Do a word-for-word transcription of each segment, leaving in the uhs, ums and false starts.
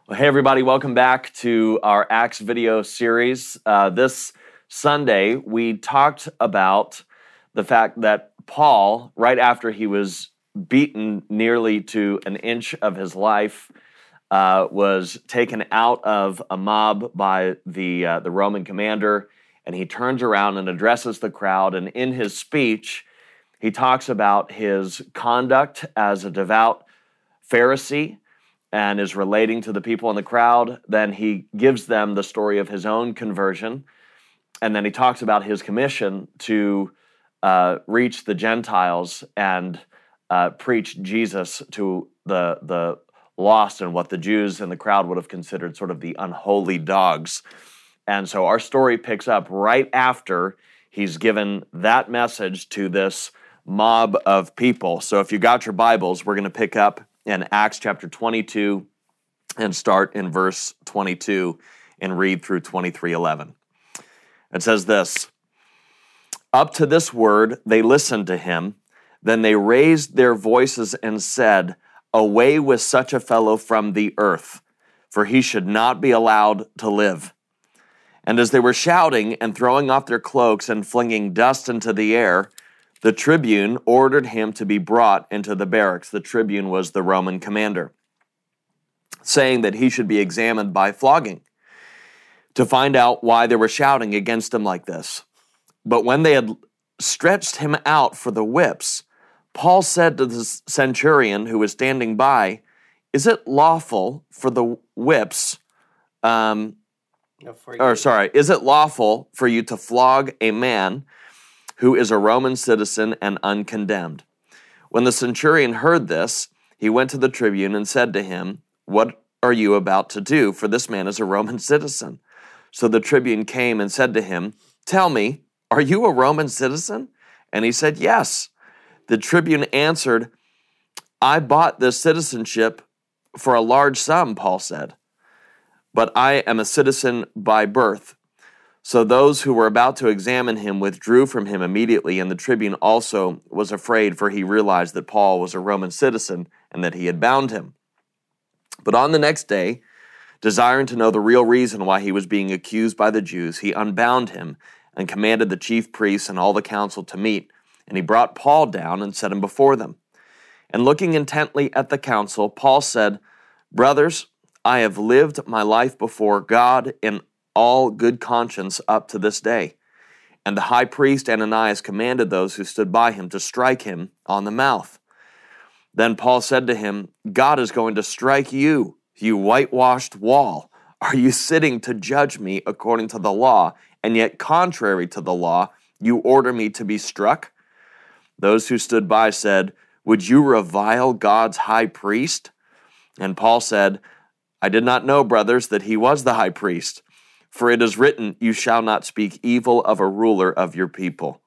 Well, hey, everybody, welcome back to our Acts video series. Uh, this Sunday, we talked about the fact that Paul, right after he was beaten nearly to an inch of his life, uh, was taken out of a mob by the, uh, the Roman commander, and he turns around and addresses the crowd, and in his speech, he talks about his conduct as a devout Pharisee, and is relating to the people in the crowd. Then he gives them the story of his own conversion. And then he talks about his commission to uh, reach the Gentiles and uh, preach Jesus to the, the lost and what the Jews in the crowd would have considered sort of the unholy dogs. And so our story picks up right after he's given that message to this mob of people. So if you got your Bibles, we're going to pick up in Acts chapter twenty-two and start in verse twenty-two and read through twenty-three eleven. It says this, "Up to this word they listened to him, then they raised their voices and said, 'Away with such a fellow from the earth, for he should not be allowed to live.' And as they were shouting and throwing off their cloaks and flinging dust into the air, the tribune ordered him to be brought into the barracks." The tribune was the Roman commander, saying that he should be examined by flogging to find out why they were shouting against him like this. But when they had stretched him out for the whips, Paul said to the centurion who was standing by, "Is it lawful for the whips, um, or sorry, is it lawful for you to flog a man who is a Roman citizen and uncondemned?" When the centurion heard this, he went to the tribune and said to him, "What are you about to do? For this man is a Roman citizen." So the tribune came and said to him, "Tell me, are you a Roman citizen?" And he said, "Yes." The tribune answered, "I bought this citizenship for a large sum," Paul said, "but I am a citizen by birth." So those who were about to examine him withdrew from him immediately, and the tribune also was afraid, for he realized that Paul was a Roman citizen and that he had bound him. But on the next day, desiring to know the real reason why he was being accused by the Jews, he unbound him and commanded the chief priests and all the council to meet, and he brought Paul down and set him before them. And looking intently at the council, Paul said, "Brothers, I have lived my life before God in all good conscience up to this day." And the high priest Ananias commanded those who stood by him to strike him on the mouth. Then Paul said to him, "God is going to strike you, you whitewashed wall. Are you sitting to judge me according to the law, and yet contrary to the law, you order me to be struck?" Those who stood by said, "Would you revile God's high priest?" And Paul said, "I did not know, brothers, that he was the high priest. For it is written, 'You shall not speak evil of a ruler of your people.'"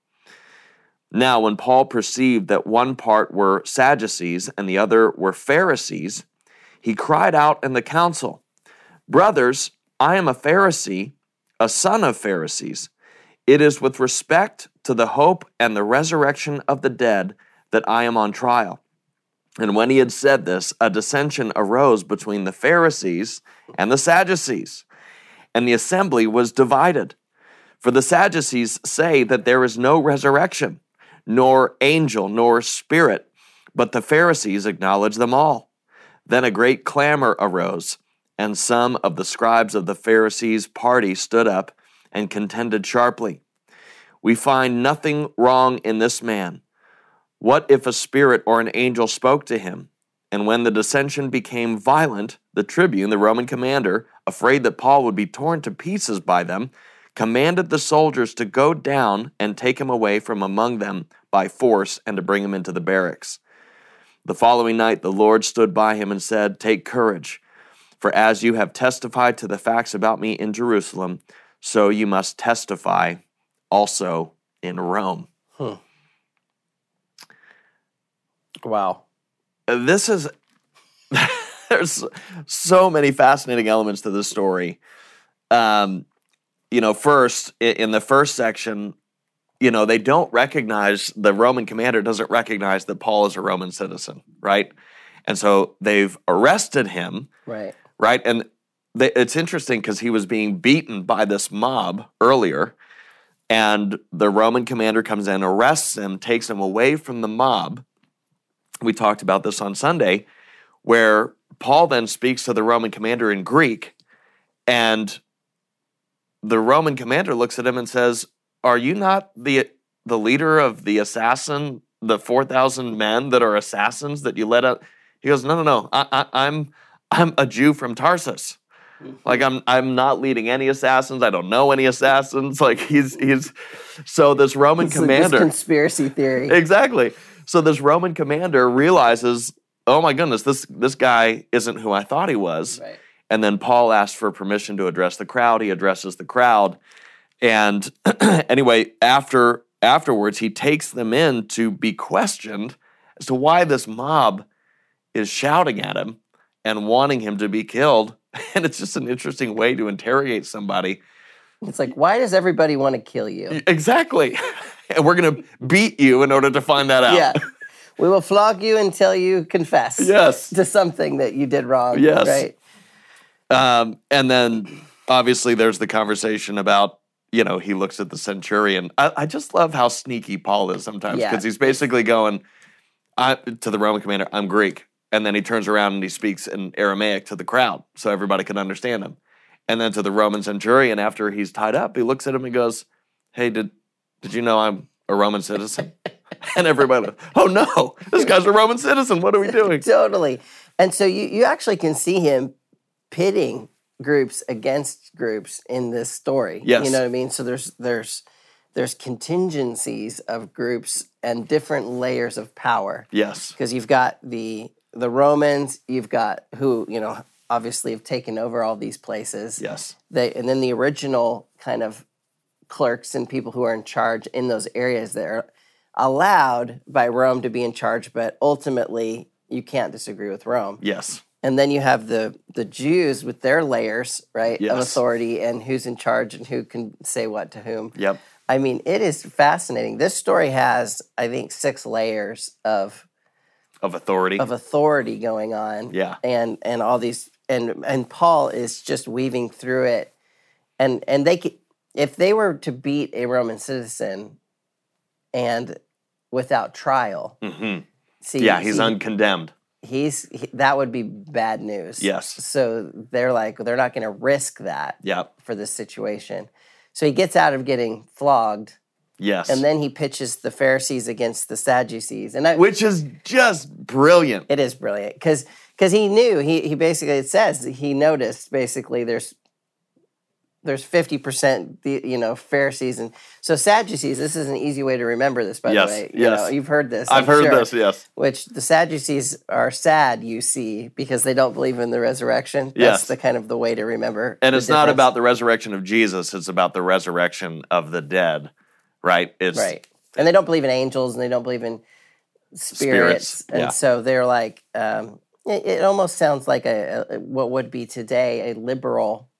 Now, when Paul perceived that one part were Sadducees and the other were Pharisees, he cried out in the council, "Brothers, I am a Pharisee, a son of Pharisees. It is with respect to the hope and the resurrection of the dead that I am on trial." And when he had said this, a dissension arose between the Pharisees and the Sadducees, and the assembly was divided. For the Sadducees say that there is no resurrection, nor angel, nor spirit, but the Pharisees acknowledge them all. Then a great clamor arose, and some of the scribes of the Pharisees' party stood up and contended sharply. "We find nothing wrong in this man. What if a spirit or an angel spoke to him?" And when the dissension became violent, the tribune, the Roman commander, afraid that Paul would be torn to pieces by them, commanded the soldiers to go down and take him away from among them by force and to bring him into the barracks. The following night the Lord stood by him and said, "Take courage, for as you have testified to the facts about me in Jerusalem, so you must testify also in Rome." Hmm. Wow. This is, there's so many fascinating elements to this story. Um, you know, first, in the first section, you know, they don't recognize, the Roman commander doesn't recognize that Paul is a Roman citizen, right? And so they've arrested him, Right. right? And they, it's interesting because he was being beaten by this mob earlier, and the Roman commander comes in, arrests him, takes him away from the mob. We talked about this on Sunday, where Paul then speaks to the Roman commander in Greek, and the Roman commander looks at him and says, "Are you not the the leader of the assassin, the four thousand men that are assassins that you led out?" He goes, "No, no, no. I, I, I'm I'm a Jew from Tarsus. Like I'm I'm not leading any assassins. I don't know any assassins." Like he's he's so this Roman it's commander like this conspiracy theory. Exactly. So this Roman commander realizes, oh my goodness, this this guy isn't who I thought he was. Right. And then Paul asks for permission to address the crowd. He addresses the crowd. And anyway, after afterwards, he takes them in to be questioned as to why this mob is shouting at him and wanting him to be killed. And it's just an interesting way to interrogate somebody. It's like, why does everybody want to kill you? Exactly. And we're going to beat you in order to find that out. Yeah. We will flog you until you confess Yes. to something that you did wrong. Yes. Right. Um, and then obviously there's the conversation about, you know, he looks at the centurion. I, I just love how sneaky Paul is sometimes because Yeah. he's basically going I, to the Roman commander, "I'm Greek." And then he turns around and he speaks in Aramaic to the crowd so everybody can understand him. And then to the Roman centurion, after he's tied up, he looks at him and goes, "Hey, did did you know I'm a Roman citizen?" And everybody, "Oh no, this guy's a Roman citizen. What are we doing?" Totally. And so you, you actually can see him pitting groups against groups in this story. Yes. You know what I mean? So there's there's there's contingencies of groups and different layers of power. Yes. Because you've got the the Romans, you've got who, you know, obviously have taken over all these places. Yes. They and then the original kind of clerks and people who are in charge in those areas that are allowed by Rome to be in charge, but ultimately you can't disagree with Rome. Yes. And then you have the the Jews with their layers, right, Yes. of authority and who's in charge and who can say what to whom. Yep. I mean, it is fascinating. This story has, I think, six layers of Of authority. of authority going on. Yeah. And and all these and and Paul is just weaving through it. And and they could, if they were to beat a Roman citizen and without trial. Mm-hmm. See, Yeah, he's see, uncondemned. He's he, that would be bad news. Yes. So they're like they're not going to risk that Yep. for this situation. So he gets out of getting flogged, Yes. and then he pitches the Pharisees against the Sadducees, and I, Which is just brilliant. it is brilliant because because he knew he he basically it says he noticed basically there's there's fifty percent the you know Pharisees and so Sadducees. This is an easy way to remember this, by Yes, the way. You yes. know, you've heard this. I've I'm heard sure. this, yes. Which the Sadducees are sad, you see, because they don't believe in the resurrection. That's Yes. the kind of the way to remember. And the it's not difference. about the resurrection of Jesus, it's about the resurrection of the dead, right? It's Right. And they don't believe in angels and they don't believe in spirits. Spirits, And yeah. so they're like, um, it, it almost sounds like a, a what would be today a liberal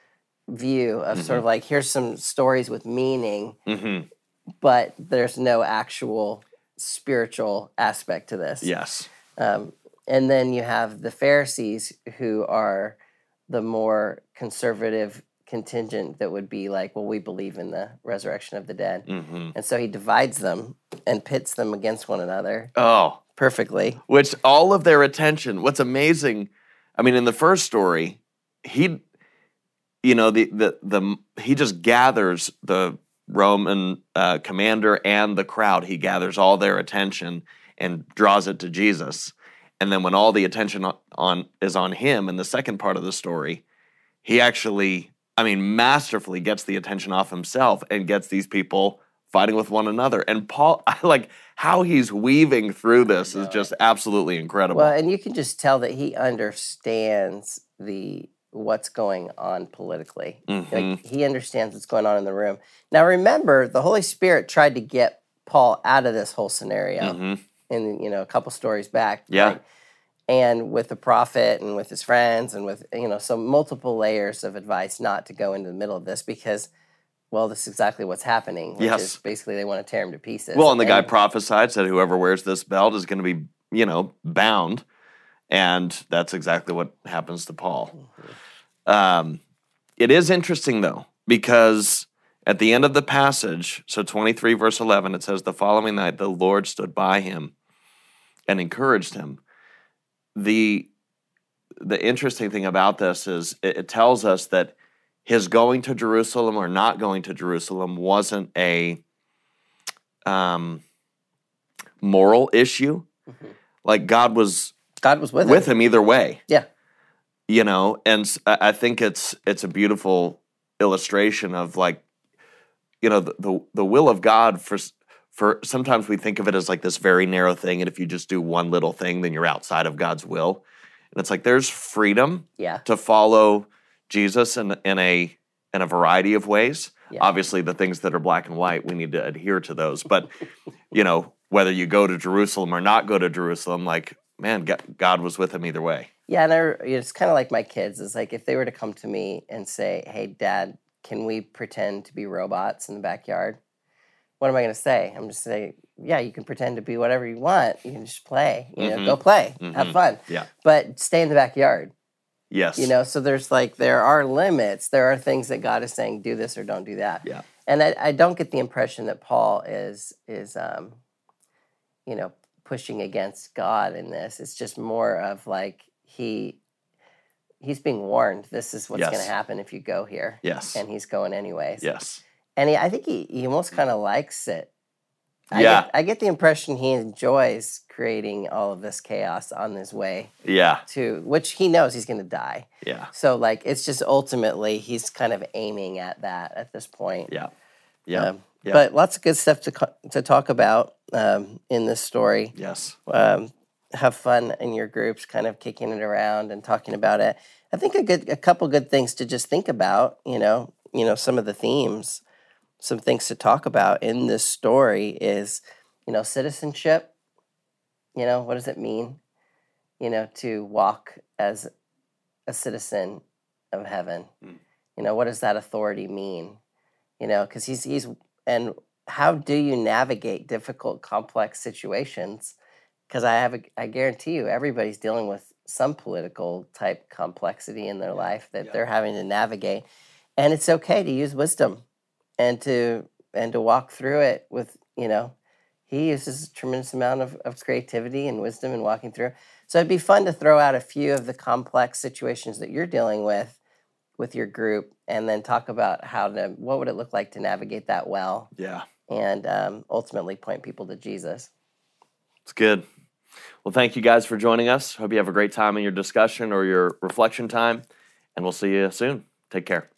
view of sort of like, here's some stories with meaning, Mm-hmm. but there's no actual spiritual aspect to this. Yes. Um, and then you have the Pharisees who are the more conservative contingent that would be like, well, we believe in the resurrection of the dead. Mm-hmm. And so he divides them and pits them against one another Oh, perfectly. which all of their attention, what's amazing, I mean, in the first story, he, you know, the, the, the, he just gathers the Roman uh, commander and the crowd. He gathers all their attention and draws it to Jesus. And then when all the attention on, on is on him in the second part of the story, he actually, I mean, masterfully gets the attention off himself and gets these people fighting with one another. And Paul, I like how he's weaving through this is just absolutely incredible. Well, and you can just tell that he understands the what's going on politically. Mhm. Like he understands what's going on in the room. Now remember, the Holy Spirit tried to get Paul out of this whole scenario Mhm. in you know a couple stories back. Yeah. right? And with the prophet and with his friends and with you know so multiple layers of advice not to go into the middle of this because well, this is exactly what's happening. Which Yes. is basically they want to tear him to pieces. Well, and the guy prophesied, said whoever wears this belt is going to be, you know, bound. And that's exactly what happens to Paul. Mm-hmm. Um, it is interesting, though, because at the end of the passage, so twenty-three, verse eleven, it says, the following night the Lord stood by him and encouraged him. The, the interesting thing about this is it, it tells us that his going to Jerusalem or not going to Jerusalem wasn't a um, moral issue. Mm-hmm. Like God was God was with, with him. him either way. Yeah. You know, and I think it's it's a beautiful illustration of like, you know, the, the, the will of God for for sometimes we think of it as like this very narrow thing, and if you just do one little thing, then you're outside of God's will. And it's like there's freedom yeah. to follow Jesus in in a in a variety of ways. Yeah. Obviously, the things that are black and white, we need to adhere to those. But you know, whether you go to Jerusalem or not go to Jerusalem, like man, God was with him either way. Yeah, and I, it's kind of like my kids. It's like if they were to come to me and say, hey, Dad, can we pretend to be robots in the backyard? What am I going to say? I'm just saying, yeah, you can pretend to be whatever you want. You can just play. You know, mm-hmm. go play. Mm-hmm. Have fun. Yeah. But stay in the backyard. Yes. You know, so there's like, there are limits. There are things that God is saying, do this or don't do that. Yeah. And I, I don't get the impression that Paul is, is um, you know, pushing against God in this. It's just more of like, He he's being warned. This is what's yes. going to happen if you go here. Yes. And he's going anyways. Yes. And he, I think he, he almost kind of likes it. I yeah. Get, I get the impression he enjoys creating all of this chaos on his way. Yeah. To which he knows he's going to die. Yeah. So like it's just ultimately he's kind of aiming at that at this point. Yeah. Yeah. Um, yeah. But lots of good stuff to to talk about um, in this story. Yes. Um, have fun in your groups, kind of kicking it around and talking about it. I think a good, a couple good things to just think about, you know, you know, some of the themes, some things to talk about in this story is, you know, citizenship. You know, what does it mean, you know, to walk as a citizen of heaven? Mm. You know, what does that authority mean? You know, because he's, he's, and how do you navigate difficult, complex situations? Because I have, a, I guarantee you, everybody's dealing with some political type complexity in their life that yeah. they're having to navigate, and it's okay to use wisdom, and to and to walk through it with, you know, he uses a tremendous amount of, of creativity and wisdom in walking through. So it'd be fun to throw out a few of the complex situations that you're dealing with, with your group, and then talk about how to, what would it look like to navigate that well, yeah, and um, ultimately point people to Jesus. It's good. Well, thank you guys for joining us. Hope you have a great time in your discussion or your reflection time, and we'll see you soon. Take care.